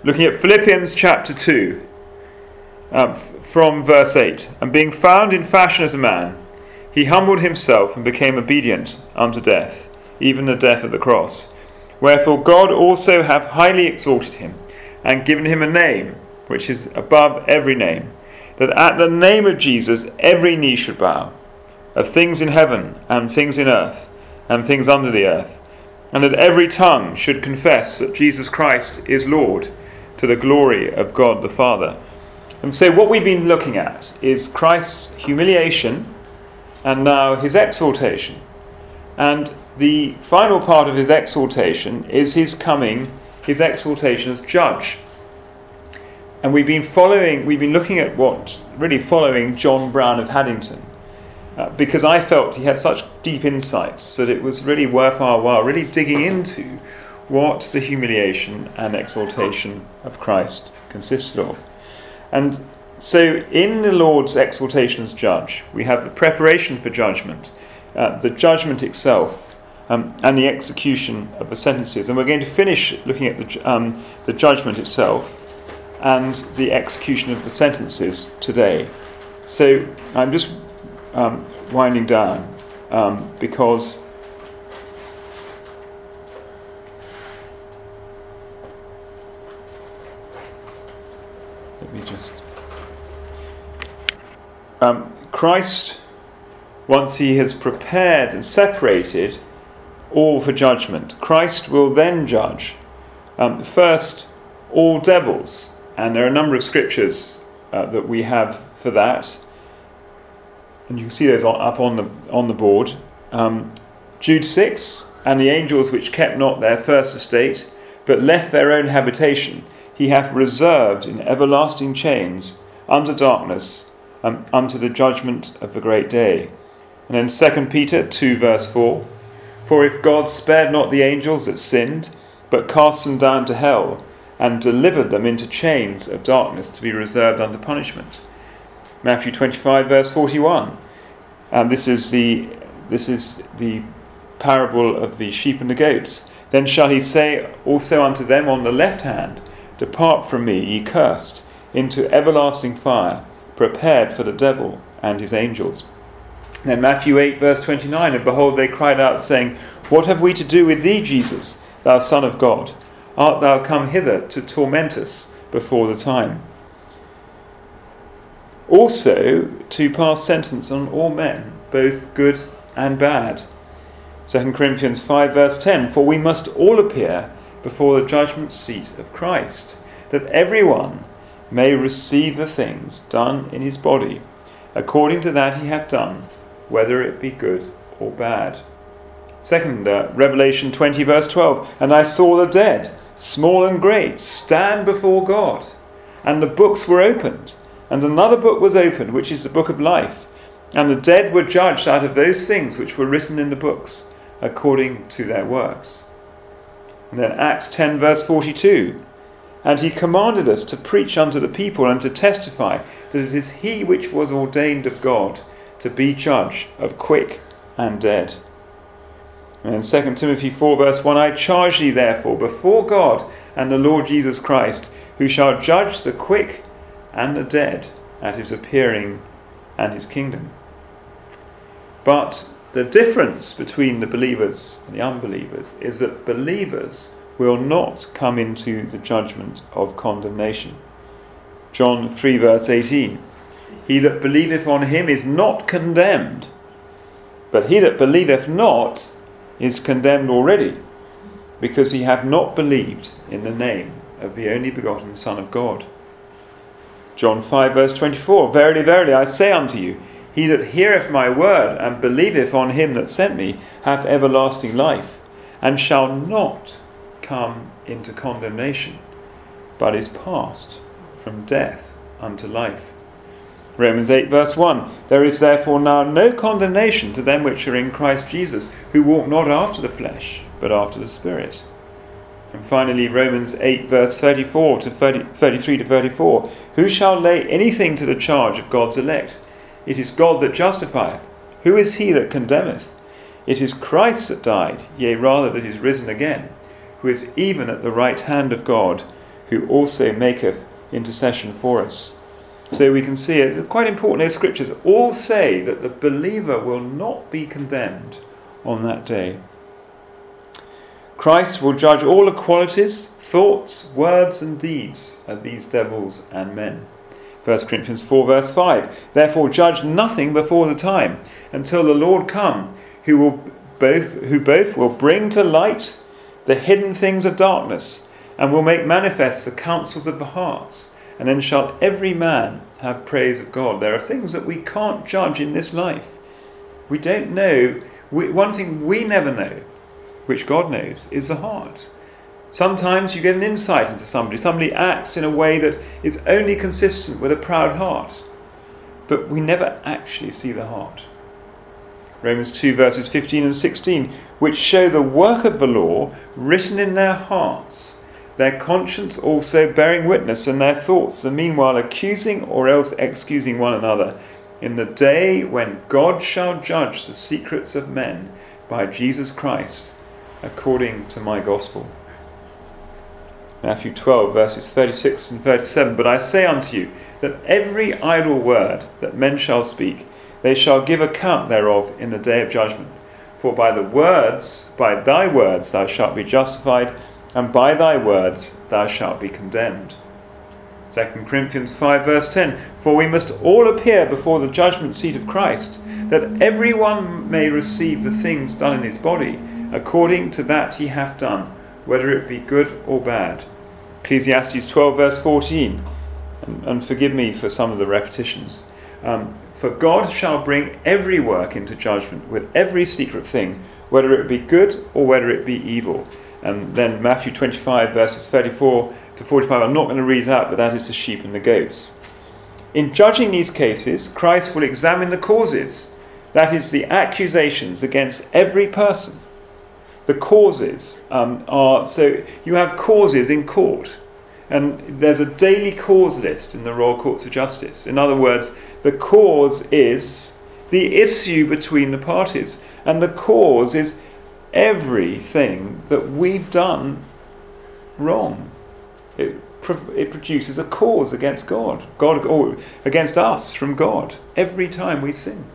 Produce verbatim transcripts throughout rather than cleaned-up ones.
looking at Philippians chapter two, um, from verse eight. And being found in fashion as a man, he humbled himself and became obedient unto death, even the death of the cross. Wherefore God also hath highly exalted him, and given him a name which is above every name, that at the name of Jesus every knee should bow, of things in heaven, and things in earth, and things under the earth, and that every tongue should confess that Jesus Christ is Lord, to the glory of God the Father. And so what we've been looking at is Christ's humiliation and now his exaltation. And the final part of his exaltation is his coming, his exaltation as judge. And we've been following, we've been looking at what, really following John Brown of Haddington, uh, because I felt he had such deep insights that it was really worth our while, really digging into what the humiliation and exaltation of Christ consisted of. And so in the Lord's exaltation as judge, we have the preparation for judgment, uh, the judgment itself, um, and the execution of the sentences. And we're going to finish looking at the, um, the judgment itself and the execution of the sentences today. So I'm just um, winding down um, because let me just um, Christ, once he has prepared and separated all for judgment, Christ will then judge um, first all devils. And there are a number of scriptures uh, that we have for that, and you can see those up on the on the board. Um, Jude six, and the angels which kept not their first estate, but left their own habitation, he hath reserved in everlasting chains unto darkness, um, unto the judgment of the great day. And then Second Peter two verse four, for if God spared not the angels that sinned, but cast them down to hell, and delivered them into chains of darkness to be reserved under punishment. Matthew twenty-five verse forty-one. And this is the this is the parable of the sheep and the goats. Then shall he say also unto them on the left hand, depart from me, ye cursed, into everlasting fire, prepared for the devil and his angels. And then Matthew eight verse twenty-nine, and behold, they cried out, saying, what have we to do with thee, Jesus, thou Son of God? Art thou come hither to torment us before the time? Also to pass sentence on all men, both good and bad. Second Corinthians five verse ten, for we must all appear before the judgment seat of Christ, that everyone may receive the things done in his body, according to that he hath done, whether it be good or bad. Second, uh, Revelation twenty verse twelve, and I saw the dead, small and great, stand before God, and the books were opened, and another book was opened, which is the book of life, and the dead were judged out of those things which were written in the books, according to their works. And then Acts ten verse forty-two, and he commanded us to preach unto the people and to testify that it is he which was ordained of God to be judge of quick and dead. And in Second Timothy four verse one, I charge thee therefore before God and the Lord Jesus Christ, who shall judge the quick and the dead at his appearing and his kingdom. But the difference between the believers and the unbelievers is that believers will not come into the judgment of condemnation. John three verse eighteen, he that believeth on him is not condemned, but he that believeth not is condemned already, because he hath not believed in the name of the only begotten Son of God. John five verse twenty-four, verily, verily, I say unto you, he that heareth my word and believeth on him that sent me hath everlasting life, and shall not come into condemnation, but is passed from death unto life. Romans eight verse one, there is therefore now no condemnation to them which are in Christ Jesus, who walk not after the flesh, but after the Spirit. And finally, Romans eight verse thirty-four to thirty, thirty-three to thirty-four, who shall lay anything to the charge of God's elect? It is God that justifieth. Who is he that condemneth? It is Christ that died, yea rather that is risen again, who is even at the right hand of God, who also maketh intercession for us. So we can see it's quite important. Those scriptures all say that the believer will not be condemned on that day. Christ will judge all the qualities, thoughts, words and deeds of these devils and men. First Corinthians four verse five. Therefore judge nothing before the time, until the Lord come, who will both who both will bring to light the hidden things of darkness, and will make manifest the counsels of the hearts. And then shall every man have praise of God. There are things that we can't judge in this life. We don't know. We, one thing we never know, which God knows, is the heart. Sometimes you get an insight into somebody. Somebody acts in a way that is only consistent with a proud heart. But we never actually see the heart. Romans two verses fifteen and sixteen, which show the work of the law written in their hearts, their conscience also bearing witness, and their thoughts, and meanwhile accusing or else excusing one another, in the day when God shall judge the secrets of men by Jesus Christ, according to my gospel. Matthew twelve verses thirty-six and thirty-seven. But I say unto you, that every idle word that men shall speak, they shall give account thereof in the day of judgment. For by the words, by thy words thou shalt be justified, and by thy words thou shalt be condemned. Second Corinthians five verse ten. For we must all appear before the judgment seat of Christ, that every one may receive the things done in his body, according to that he hath done, whether it be good or bad. Ecclesiastes twelve verse fourteen. And, and forgive me for some of the repetitions. Um, For God shall bring every work into judgment with every secret thing, whether it be good or whether it be evil. And then Matthew twenty-five verses thirty-four to forty-five. I'm not going to read it out, but that is the sheep and the goats. In judging these cases, Christ will examine the causes. That is, the accusations against every person. The causes um, are, so you have causes in court. And there's a daily cause list in the Royal Courts of Justice. In other words, the cause is the issue between the parties. And the cause is everything that we've done wrong. It, it produces a cause against God. God or against us from God every time we sin.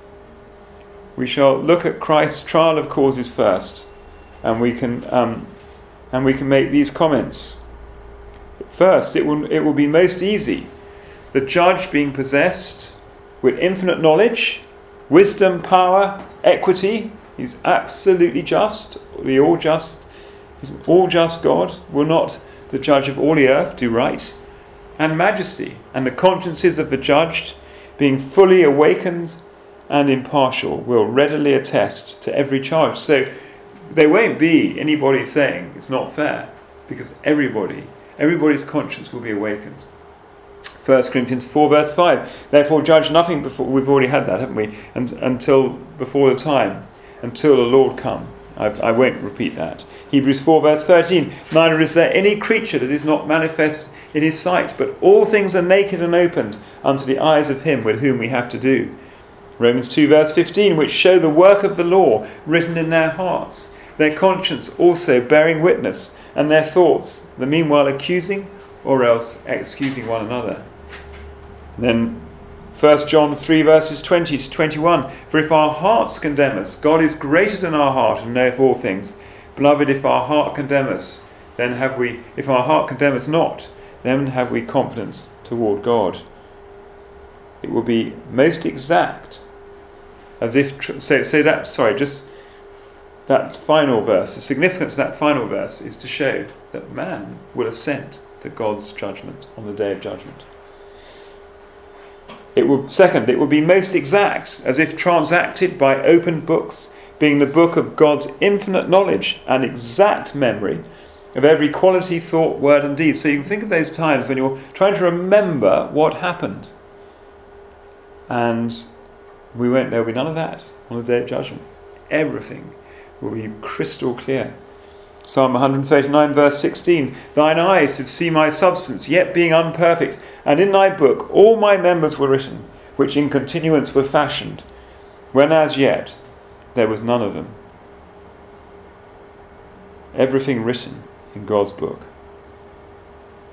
We shall look at Christ's trial of causes first, and we can um, and we can make these comments. First, it will it will be most easy. The judge being possessed with infinite knowledge, wisdom, power, equity. He's absolutely just. The all just, he's an all just God. Will not the judge of all the earth do right? And majesty, and the consciences of the judged, being fully awakened and impartial, will readily attest to every charge. So there won't be anybody saying it's not fair, because everybody, everybody's conscience will be awakened. First Corinthians four verse five. Therefore judge nothing before, we've already had that, haven't we? And until before the time, until the Lord come. I've, I won't repeat that. Hebrews four verse thirteen. Neither is there any creature that is not manifest in his sight, but all things are naked and opened unto the eyes of him with whom we have to do. Romans two verse fifteen, which show the work of the law written in their hearts, their conscience also bearing witness, and their thoughts, the meanwhile accusing or else excusing one another. And then First John three verses twenty to twenty-one. For if our hearts condemn us, God is greater than our heart and knoweth all things. Beloved, if our heart condemn us, then have we, if our heart condemn us not, then have we confidence toward God. It will be most exact, as if, so, so that, sorry, just that final verse, the significance of that final verse is to show that man will assent to God's judgment on the day of judgment. It will, second, it will be most exact, as if transacted by open books, being the book of God's infinite knowledge and exact memory of every quality, thought, word and deed. So you can think of those times when you're trying to remember what happened. And we won't, there will be none of that on the day of judgment. Everything will be crystal clear. Psalm one thirty-nine verse sixteen. Thine eyes did see my substance, yet being unperfect, and in thy book all my members were written, which in continuance were fashioned, when as yet there was none of them. Everything written in God's book.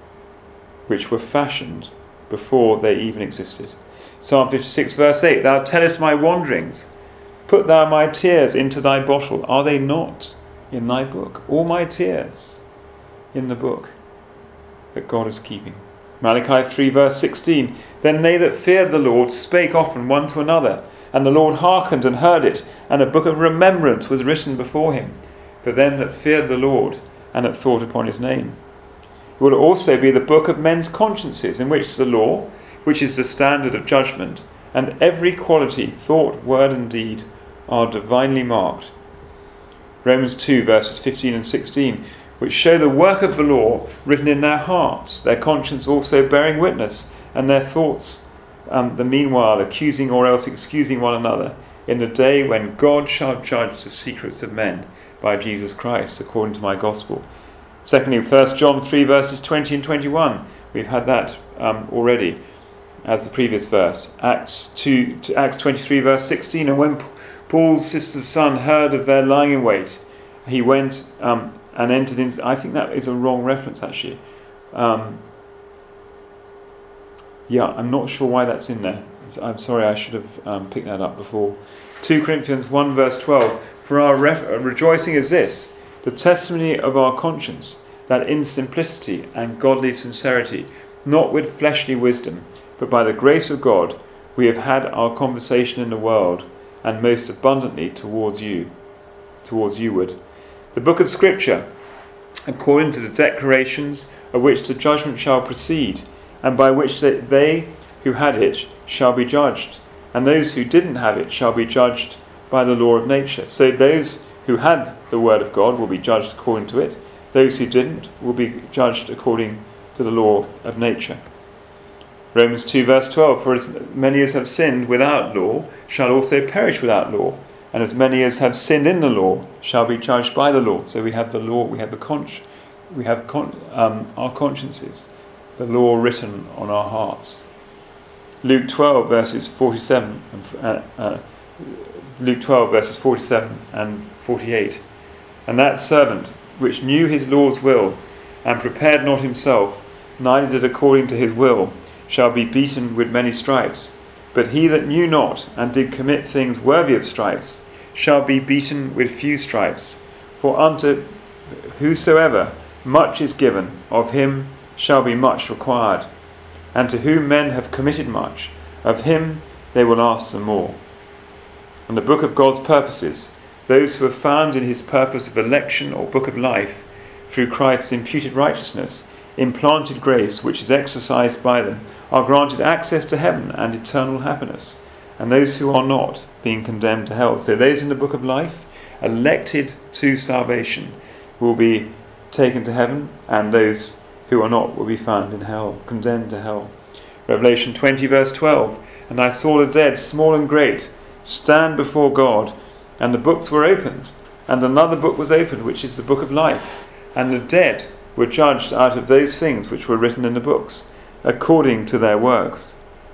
which were fashioned before they even existed. Psalm fifty-six verse eight, Thou tellest my wanderings, put thou my tears into thy bottle. Are they not in thy book? All my tears in the book that God is keeping. Malachi three verse sixteen, Then they that feared the Lord spake often one to another, and the Lord hearkened and heard it, and a book of remembrance was written before him, for them that feared the Lord and that thought upon his name. It will also be the book of men's consciences, in which the law, which is the standard of judgment, and every quality, thought, word and deed, are divinely marked. Romans two verses fifteen and sixteen, which show the work of the law written in their hearts, their conscience also bearing witness, and their thoughts um, the meanwhile accusing or else excusing one another, in the day when God shall judge the secrets of men by Jesus Christ, according to my gospel. Secondly, First John three verses twenty and twenty-one. We've had that um, already as the previous verse. Acts two, to Acts twenty-three verse sixteen. And when Paul's sister's son heard of their lying in wait, he went um, and entered into... I think that is a wrong reference, actually. Um, yeah, I'm not sure why that's in there. I'm sorry, I should have um, picked that up before. Second Corinthians one verse twelve. For our re- rejoicing is this, the testimony of our conscience, that in simplicity and godly sincerity, not with fleshly wisdom, but by the grace of God, we have had our conversation in the world, and most abundantly towards you, towards youward. The book of Scripture, according to the declarations of which the judgment shall proceed, and by which they who had it shall be judged, and those who didn't have it shall be judged by the law of nature. So those who had the word of God will be judged according to it. Those who didn't will be judged according to the law of nature. Romans two verse twelve, For as many as have sinned without law shall also perish without law, and as many as have sinned in the law shall be judged by the law. So we have the law, we have the consci- we have con- um, our consciences, the law written on our hearts. Luke twelve verses forty-seven, uh, uh, Luke twelve verses forty-seven and forty-eight. And that servant which knew his Lord's will, and prepared not himself, neither did according to his will, shall be beaten with many stripes. But he that knew not, and did commit things worthy of stripes, shall be beaten with few stripes. For unto whosoever much is given, of him shall be much required. And to whom men have committed much, of him they will ask some more. And the book of God's purposes, those who are found in his purpose of election or book of life, through Christ's imputed righteousness, implanted grace which is exercised by them, are granted access to heaven and eternal happiness, and those who are not, being condemned to hell. So those in the book of life, elected to salvation, will be taken to heaven, and those who are not will be found in hell, condemned to hell. Revelation twenty verse twelve, And I saw the dead, small and great, stand before God, and the books were opened, and another book was opened, which is the book of life, and the dead were judged out of those things which were written in the books, according to their works.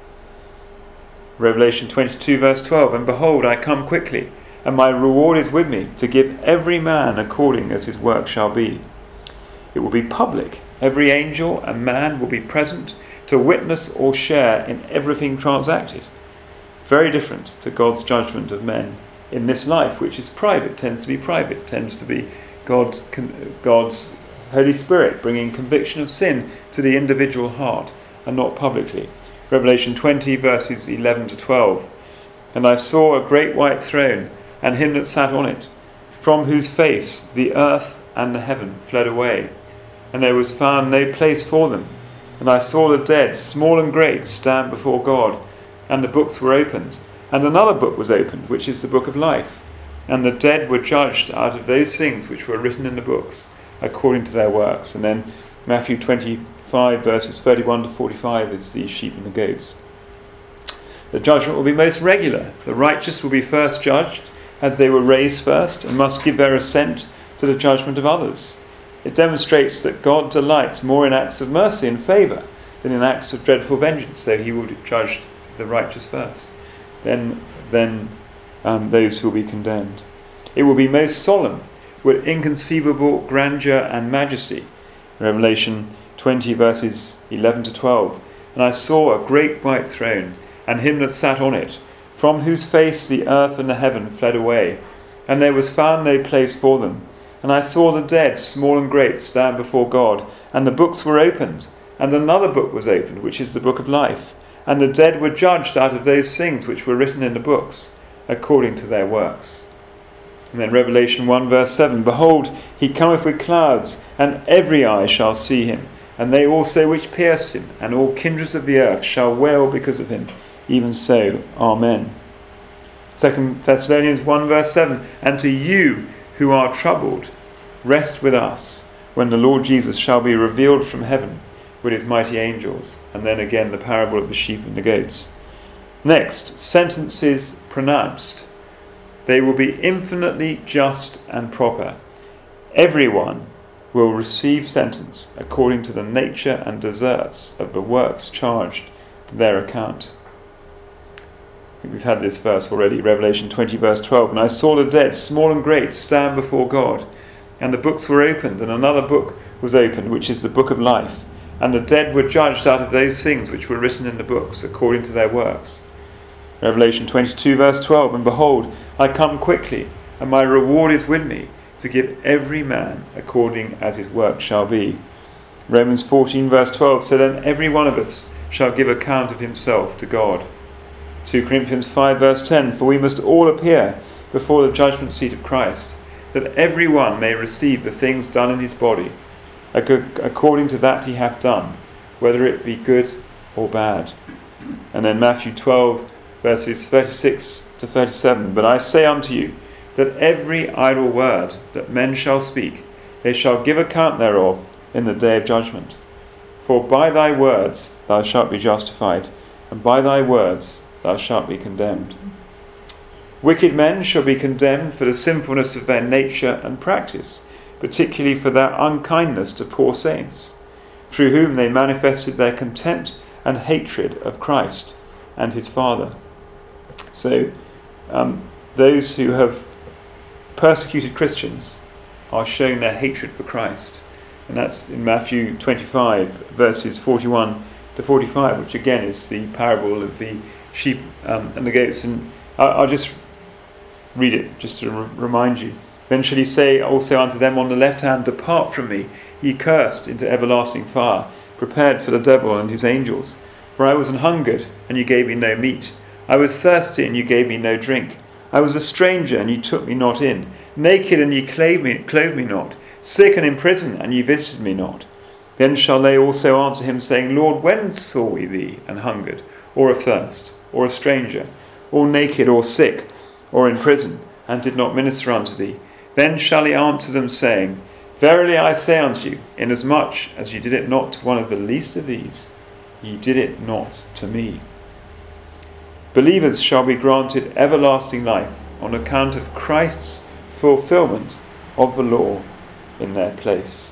Revelation twenty-two verse twelve, And behold, I come quickly, and my reward is with me, to give every man according as his work shall be. It will be public. Every angel and man will be present to witness or share in everything transacted. Very different to God's judgment of men in this life, which is private, tends to be private, tends to be God, God's Holy Spirit bringing conviction of sin to the individual heart, and not publicly. Revelation twenty verses eleven to twelve. And I saw a great white throne, and him that sat on it, from whose face the earth and the heaven fled away, and there was found no place for them. And I saw the dead, small and great, stand before God, and the books were opened. And another book was opened, which is the book of life. And the dead were judged out of those things which were written in the books, according to their works. And then Matthew twenty-five verses thirty-one to forty-five is the sheep and the goats. The judgment will be most regular. The righteous will be first judged, as they were raised first, and must give their assent to the judgment of others. It demonstrates that God delights more in acts of mercy and favour than in acts of dreadful vengeance, so he will judge the righteous first, then, then um, those who will be condemned. It will be most solemn, with inconceivable grandeur and majesty. Revelation twenty verses eleven to twelve. And I saw a great white throne, and him that sat on it, from whose face the earth and the heaven fled away, and there was found no place for them. And I saw the dead, small and great, stand before God, and the books were opened, and another book was opened, which is the book of life. And the dead were judged out of those things which were written in the books, according to their works. And then Revelation one verse seven, Behold, he cometh with clouds, and every eye shall see him, and they also which pierced him, and all kindreds of the earth shall wail because of him. Even so, Amen. Second Thessalonians one verse seven, And to you who are troubled, rest with us, when the Lord Jesus shall be revealed from heaven with his mighty angels. And then again the parable of the sheep and the goats. Next, sentences pronounced. They will be infinitely just and proper. Everyone will receive sentence according to the nature and deserts of the works charged to their account. I think we've had this verse already, Revelation twenty verse twelve. And I saw the dead, small and great, stand before God, and the books were opened, and another book was opened, which is the book of life. And the dead were judged out of those things which were written in the books, according to their works. Revelation twenty-two verse twelve, And behold, I come quickly, and my reward is with me, to give every man according as his work shall be. Romans fourteen verse twelve, So then every one of us shall give account of himself to God. Second Corinthians five verse ten, For we must all appear before the judgment seat of Christ, that every one may receive the things done in his body, according to that he hath done, whether it be good or bad. And then Matthew twelve verses thirty-six to thirty-seven, But I say unto you, that every idle word that men shall speak, they shall give account thereof in the day of judgment. For by thy words thou shalt be justified, and by thy words thou shalt be condemned. Wicked men shall be condemned for the sinfulness of their nature and practice, particularly for their unkindness to poor saints, through whom they manifested their contempt and hatred of Christ and his Father. So, um, those who have persecuted Christians are showing their hatred for Christ. And that's in Matthew twenty-five, verses forty-one to forty-five, which again is the parable of the sheep um, and the goats. And I'll, I'll just read it, just to re- remind you. Then shall he say also unto them on the left hand, Depart from me, ye cursed, into everlasting fire, prepared for the devil and his angels. For I was an hungered, and you gave me no meat. I was thirsty, and you gave me no drink. I was a stranger, and ye took me not in. Naked, and ye clothed me, clothed me not. Sick and in prison, and ye visited me not. Then shall they also answer him, saying, Lord, when saw we thee an hungered, or athirst, or a stranger, or naked, or sick, or in prison, and did not minister unto thee? Then shall he answer them, saying, Verily I say unto you, inasmuch as ye did it not to one of the least of these, ye did it not to me. Believers shall be granted everlasting life on account of Christ's fulfillment of the law in their place.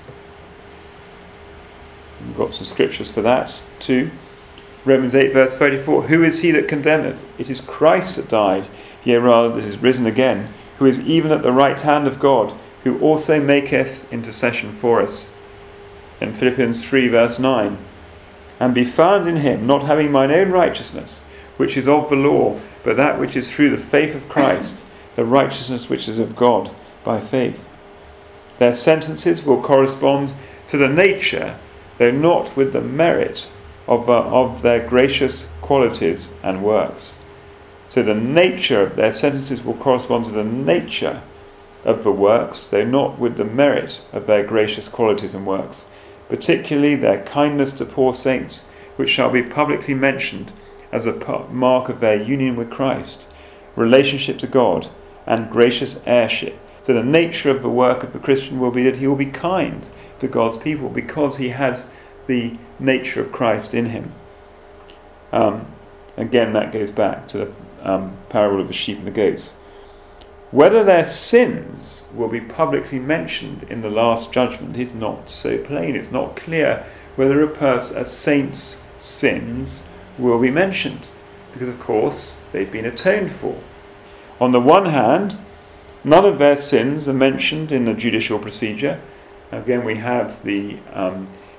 We've got some scriptures for that too. Romans eight verse thirty-four, Who is he that condemneth? It is Christ that died, yea rather that is risen again, who is even at the right hand of God, who also maketh intercession for us. In Philippians three verse nine, And be found in him, not having mine own righteousness, which is of the law, but that which is through the faith of Christ, the righteousness which is of God by faith. Their sentences will correspond to the nature, though not with the merit, of, uh, of their gracious qualities and works. So the nature of their sentences will correspond to the nature of the works, though not with the merit of their gracious qualities and works, particularly their kindness to poor saints, which shall be publicly mentioned as a mark of their union with Christ, relationship to God, and gracious heirship. So the nature of the work of the Christian will be that he will be kind to God's people because he has the nature of Christ in him. Um, again, that goes back to the um, parable of the sheep and the goats. Whether their sins will be publicly mentioned in the last judgment is not so plain. It's not clear whether a person, a saint's sins will be mentioned, because of course they've been atoned for. On the one hand, none of their sins are mentioned in the judicial procedure. Again, we have the um,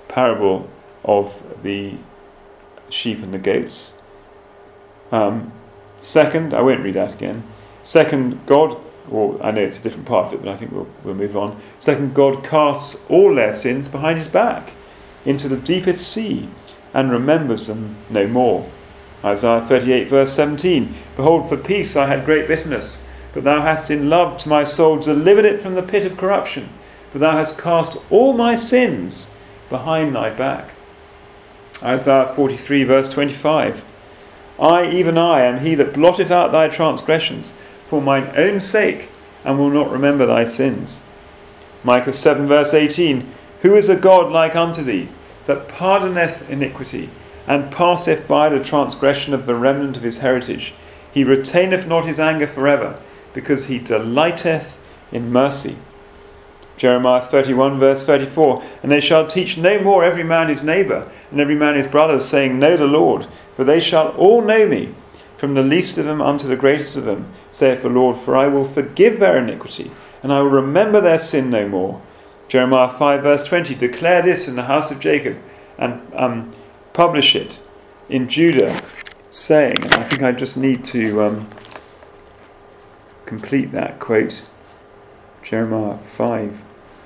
parable of the sheep and the goats. Um, second, I won't read that again. Second, God, or I know it's a different part of it, but I think we'll, we'll move on. Second, God casts all their sins behind his back into the deepest sea and remembers them no more. Isaiah thirty-eight verse seventeen, Behold, for peace I had great bitterness, but thou hast in love to my soul delivered it from the pit of corruption, for thou hast cast all my sins behind thy back. Isaiah forty-three verse twenty-five, I, even I, am he that blotteth out thy transgressions for mine own sake, and will not remember thy sins. Micah seven verse eighteen, Who is a God like unto thee, that pardoneth iniquity, and passeth by the transgression of the remnant of his heritage? He retaineth not his anger forever, because he delighteth in mercy. Jeremiah thirty-one verse thirty-four, And they shall teach no more every man his neighbour, and every man his brother, saying, Know the Lord, for they shall all know me, from the least of them unto the greatest of them, saith the Lord, for I will forgive their iniquity, and I will remember their sin no more. Jeremiah five verse twenty, Declare this in the house of Jacob, and um, publish it in Judah, saying, and I think I just need to um, complete that quote, Jeremiah five.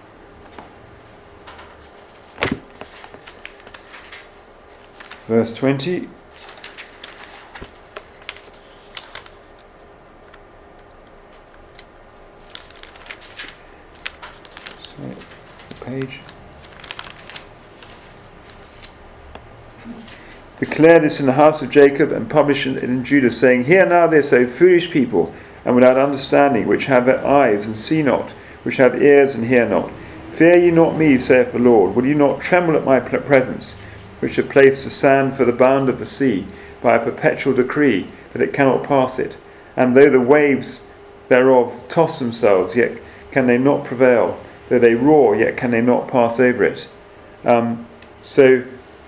Verse twenty. Sorry, page. Declare this in the house of Jacob, and publish it in Judah, saying, Hear now this, O foolish people, and without understanding, which have eyes and see not, which have ears and hear not. Fear ye not me, saith the Lord. Will you not tremble at my presence, which have placed the sand for the bound of the sea, by a perpetual decree, that it cannot pass it? And though the waves thereof toss themselves, yet can they not prevail. Though they roar, yet can they not pass over it. Um, so,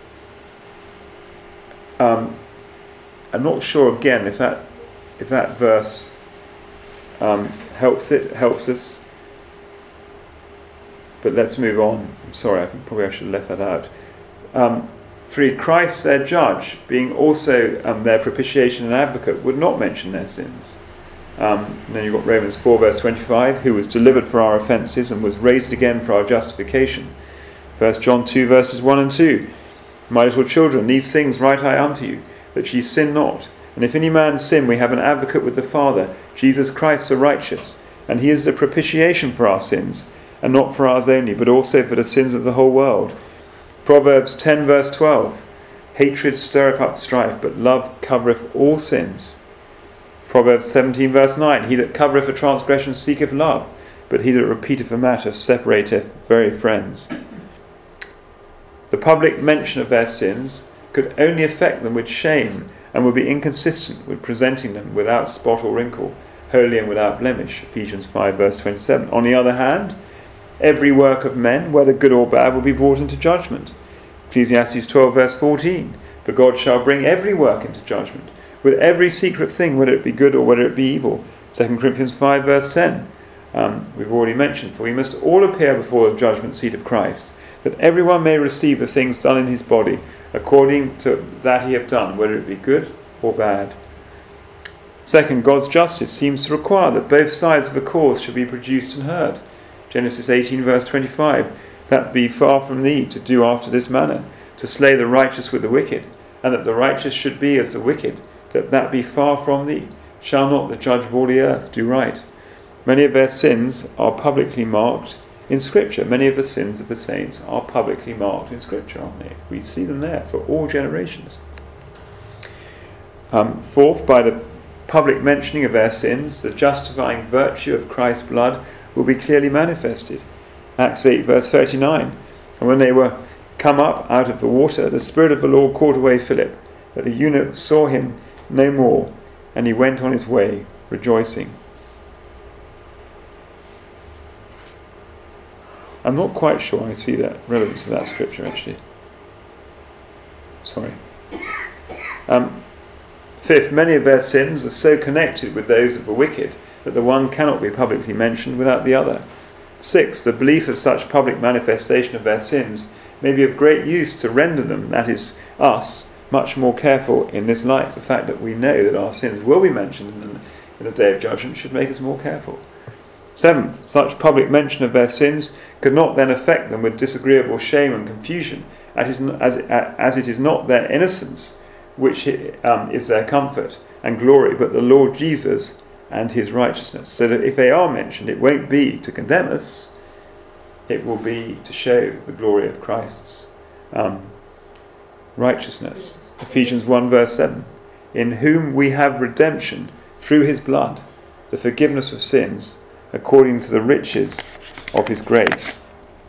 um, I'm not sure again if that if that verse um, helps it helps us. But let's move on. I'm sorry, I think probably I should have left that out. Um, Three, Christ, their judge, being also um, their propitiation and advocate, would not mention their sins. Um, and then you've got Romans four verse twenty-five, who was delivered for our offences and was raised again for our justification. First John two verses one and two, My little children, these things write I unto you, that ye sin not. And if any man sin, we have an advocate with the Father, Jesus Christ the righteous, and he is the propitiation for our sins, and not for ours only, but also for the sins of the whole world. Proverbs ten verse twelve, Hatred stirreth up strife, but love covereth all sins. Proverbs seventeen verse nine, He that covereth a transgression seeketh love, but he that repeateth a matter separateth very friends. The public mention of their sins could only affect them with shame, and would be inconsistent with presenting them without spot or wrinkle, holy and without blemish. Ephesians five verse twenty-seven. On the other hand, every work of men, whether good or bad, will be brought into judgment. Ecclesiastes twelve verse fourteen, For God shall bring every work into judgment, with every secret thing, whether it be good or whether it be evil. Second Corinthians five verse ten. Um, we've already mentioned, For we must all appear before the judgment seat of Christ, that everyone may receive the things done in his body, according to that he have done, whether it be good or bad. Second, God's justice seems to require that both sides of a cause should be produced and heard. Genesis eighteen verse twenty-five, That be far from thee to do after this manner, to slay the righteous with the wicked, and that the righteous should be as the wicked, that that be far from thee. Shall not the judge of all the earth do right? Many of their sins are publicly marked in Scripture. Many of the sins of the saints are publicly marked in Scripture, aren't they? We see them there for all generations. Um, fourth, by the public mentioning of their sins, the justifying virtue of Christ's blood will be clearly manifested. Acts eight verse thirty-nine, And when they were come up out of the water, the Spirit of the Lord caught away Philip, that the eunuch saw him no more, and he went on his way rejoicing. I'm not quite sure I see that relevance of that scripture actually. Sorry. Um, fifth, many of their sins are so connected with those of the wicked that the one cannot be publicly mentioned without the other. Sixth, the belief of such public manifestation of their sins may be of great use to render them, that is, us, much more careful in this life. The fact that we know that our sins will be mentioned in, in the day of judgment should make us more careful. Seventh, such public mention of their sins could not then affect them with disagreeable shame and confusion, as, as, as it is not their innocence which um, is their comfort and glory, but the Lord Jesus and his righteousness. So that if they are mentioned, it won't be to condemn us, it will be to show the glory of Christ's um, righteousness. Ephesians one verse seven, in whom we have redemption through his blood, the forgiveness of sins, according to the riches of his grace.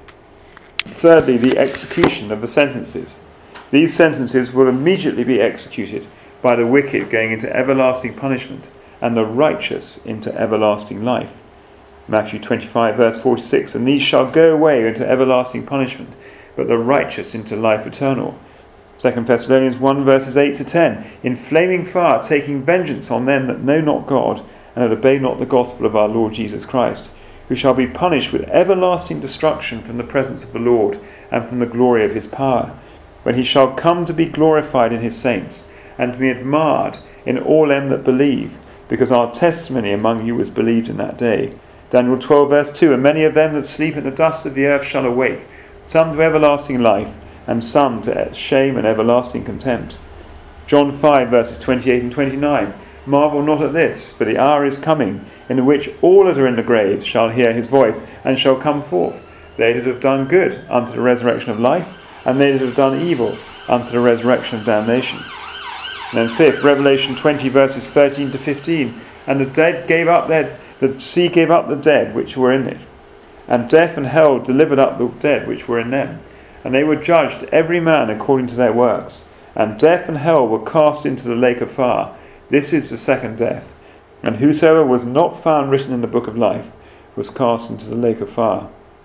Thirdly, the execution of the sentences. These sentences will immediately be executed by the wicked going into everlasting punishment, and the righteous into everlasting life. Matthew twenty-five verse forty-six, and these shall go away into everlasting punishment, but the righteous into life eternal. Second Thessalonians one verses eight to ten, in flaming fire taking vengeance on them that know not God, and that obey not the gospel of our Lord Jesus Christ, who shall be punished with everlasting destruction from the presence of the Lord, and from the glory of his power, when he shall come to be glorified in his saints, and to be admired in all them that believe, because our testimony among you was believed in that day. Daniel twelve verse two, and many of them that sleep in the dust of the earth shall awake, some to everlasting life, and some to shame and everlasting contempt. John five verses twenty-eight and twenty-nine, marvel not at this, for the hour is coming, in which all that are in the graves shall hear his voice, and shall come forth, they that have done good unto the resurrection of life, and they that have done evil unto the resurrection of damnation. And then fifth, Revelation twenty verses thirteen to fifteen, and the dead gave up their, the sea gave up the dead which were in it, and death and hell delivered up the dead which were in them, and they were judged every man according to their works, and death and hell were cast into the lake of fire. This is the second death, and whosoever was not found written in the book of life was cast into the lake of fire.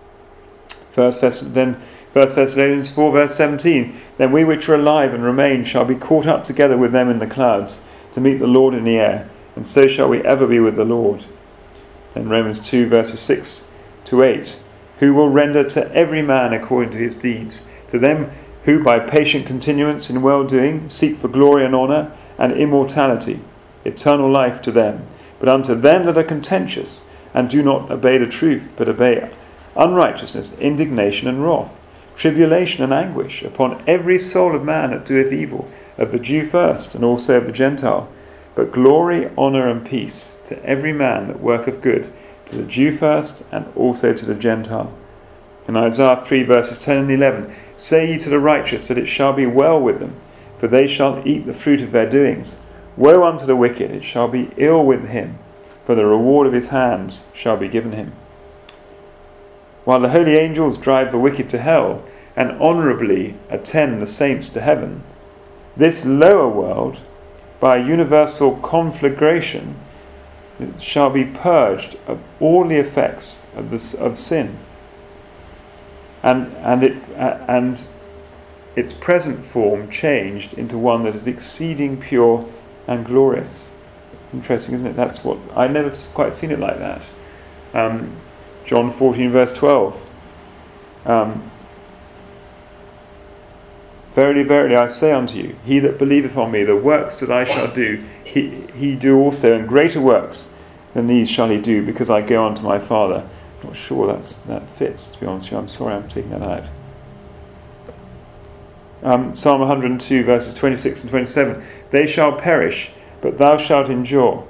First Thess- then First Thessalonians four verse seventeen, then we which are alive and remain shall be caught up together with them in the clouds, to meet the Lord in the air, and so shall we ever be with the Lord. Then Romans two verses six to eight, who will render to every man according to his deeds, to them who by patient continuance in well-doing seek for glory and honour and immortality, eternal life to them. But unto them that are contentious, and do not obey the truth, but obey unrighteousness, indignation and wrath, tribulation and anguish upon every soul of man that doeth evil, of the Jew first, and also of the Gentile. But glory, honour, and peace to every man that worketh good, to the Jew first, and also to the Gentile. In Isaiah three verses ten and eleven, say ye to the righteous that it shall be well with them, for they shall eat the fruit of their doings. Woe unto the wicked, it shall be ill with him, for the reward of his hands shall be given him. While the holy angels drive the wicked to hell, and honourably attend the saints to heaven, this lower world, by a universal conflagration, shall be purged of all the effects of this of sin, and and it uh, and its present form changed into one that is exceeding pure and glorious. Interesting, isn't it? That's what I never quite seen it like that. Um, John fourteen verse twelve. Um, Verily, verily, I say unto you, he that believeth on me, the works that I shall do, he, he do also, and greater works than these shall he do, because I go unto my Father. I'm not sure that's, that fits, to be honest with you. I'm sorry I'm taking that out. Um, Psalm one hundred two, verses twenty-six and twenty-seven. They shall perish, but thou shalt endure.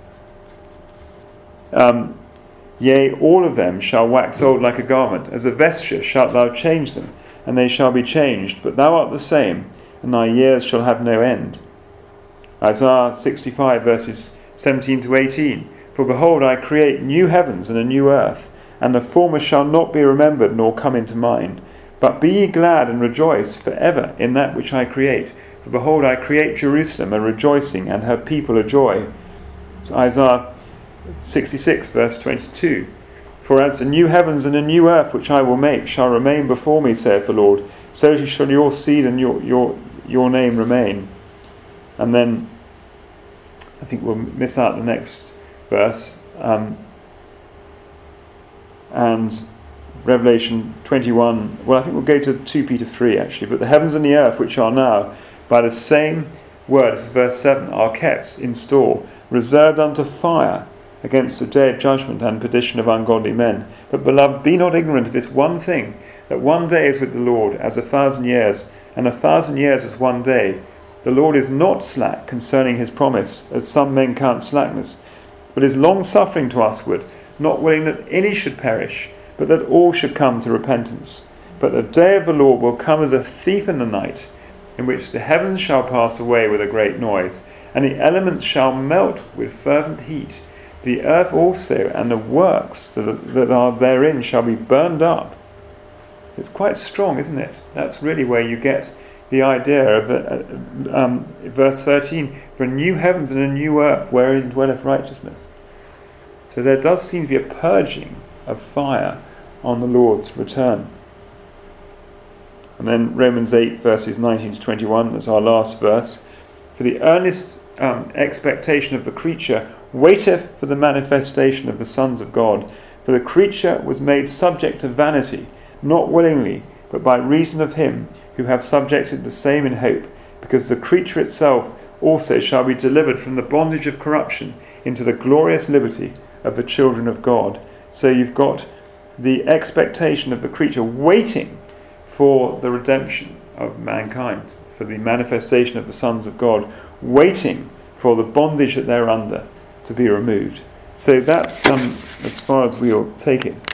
Um, yea, all of them shall wax old like a garment. As a vesture shalt thou change them, and they shall be changed, but thou art the same, and thy years shall have no end. Isaiah sixty-five verses seventeen to eighteen. For behold, I create new heavens and a new earth, and the former shall not be remembered nor come into mind. But be ye glad and rejoice for ever in that which I create. For behold, I create Jerusalem a rejoicing, and her people a joy. It's Isaiah sixty-six verse twenty-two. For as the new heavens and a new earth which I will make shall remain before me, saith the Lord, so shall your seed and your your your name remain. And then I think we'll miss out the next verse. Um, and Revelation twenty-one, well, I think we'll go to two Peter three actually, but the heavens and the earth which are now, by the same word, as verse seven, are kept in store, reserved unto fire, against the day of judgment and perdition of ungodly men. But, beloved, be not ignorant of this one thing, that one day is with the Lord as a thousand years, and a thousand years as one day. The Lord is not slack concerning his promise, as some men count slackness, but is long-suffering to usward, not willing that any should perish, but that all should come to repentance. But the day of the Lord will come as a thief in the night, in which the heavens shall pass away with a great noise, and the elements shall melt with fervent heat. The earth also and the works that are therein shall be burned up. So it's quite strong, isn't it? That's really where you get the idea of uh, um, verse thirteen, for a new heavens and a new earth wherein dwelleth righteousness. So there does seem to be a purging of fire on the Lord's return. And then Romans eight verses nineteen to twenty-one, that's our last verse. For the earnest um, expectation of the creature waiteth for the manifestation of the sons of God. For the creature was made subject to vanity, not willingly, but by reason of him who have subjected the same in hope, because the creature itself also shall be delivered from the bondage of corruption into the glorious liberty of the children of God. So you've got the expectation of the creature waiting for the redemption of mankind, for the manifestation of the sons of God, waiting for the bondage that they're under to be removed. So that's um, as far as we'll take it.